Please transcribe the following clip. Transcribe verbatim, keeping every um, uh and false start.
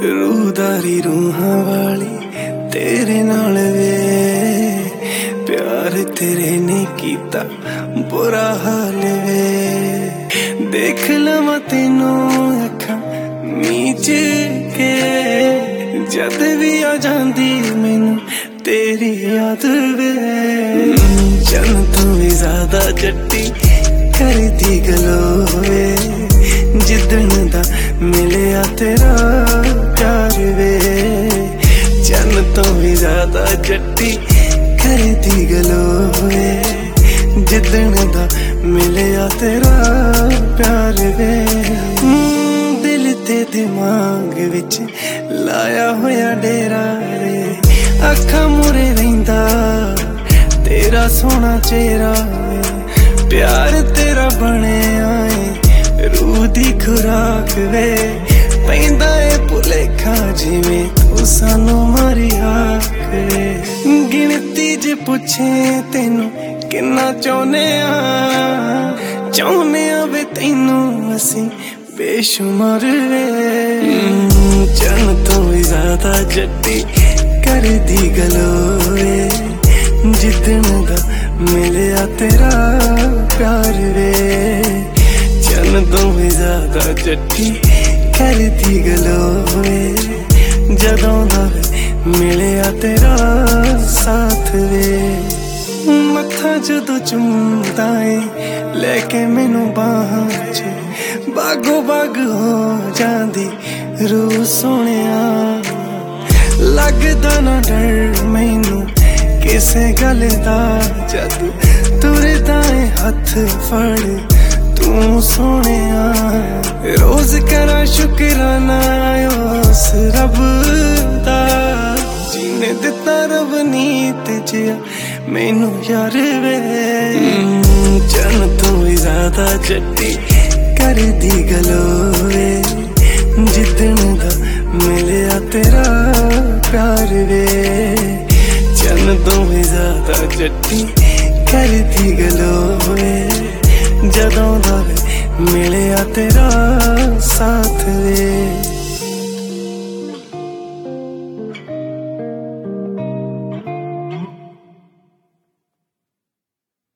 रूदारी रूहां वाली तेरे नाल वे, प्यार तेरे ने कीता बुरा हाल वे। देख लवां तैनू अखां मीच के, जद भी आ जांदी मैनू तेरी याद वे। जन तू भी ज्यादा जट्टी करदी गलो वे, जिदन दा मिलिया तेरा प्यार वे। जन तो भी ज्यादा जट्टी करदी गलो वे, जिदन दा मिलिया तेरा प्यार वे। दिल ते दिमाग विच लाया होया डेरा रे, अखां मुरे रहिंदा तेरा सोहना चेहरा वे। प्यार तेरा बनिया ऐ रूह दी खुराक वे, पैंदा ए भुलेखा जिवें तू सानू मारी आख वे। गिनती जे पुछे तैनू किन्ना चाहुने आ, चाहुने आ वे तैनू असीं बेशुमार वे। जन तो भी ज्यादा जट्टी करदी गलो वे, जिदन दा मिलिया तेरा प्यार वे। जन तो भी ज्यादा जट्टी करदी गलो वे, जदों दा मिलिया तेरा साथ वे। मत्था जदों चुमदा ए लेके मैनू बाहां च, बागो बाग हो जांदी रूह सोहणिया। लगदा ना डर मैनू किसे गल दा, जद तुरदा ए हथ फड़ तू सोहणिया। रोज करा शुकराना उस रब दा, जीने दिता रब नीत जिया मैनू यार वे। जन तू भी ज्यादा जट्टी करदी गलो वे, जिदन दा मिलिया तेरा प्यार वे। जन तो भी ज्यादा जट्टी करदी गलो वे, जदों दा मिलिया तेरा साथ वे।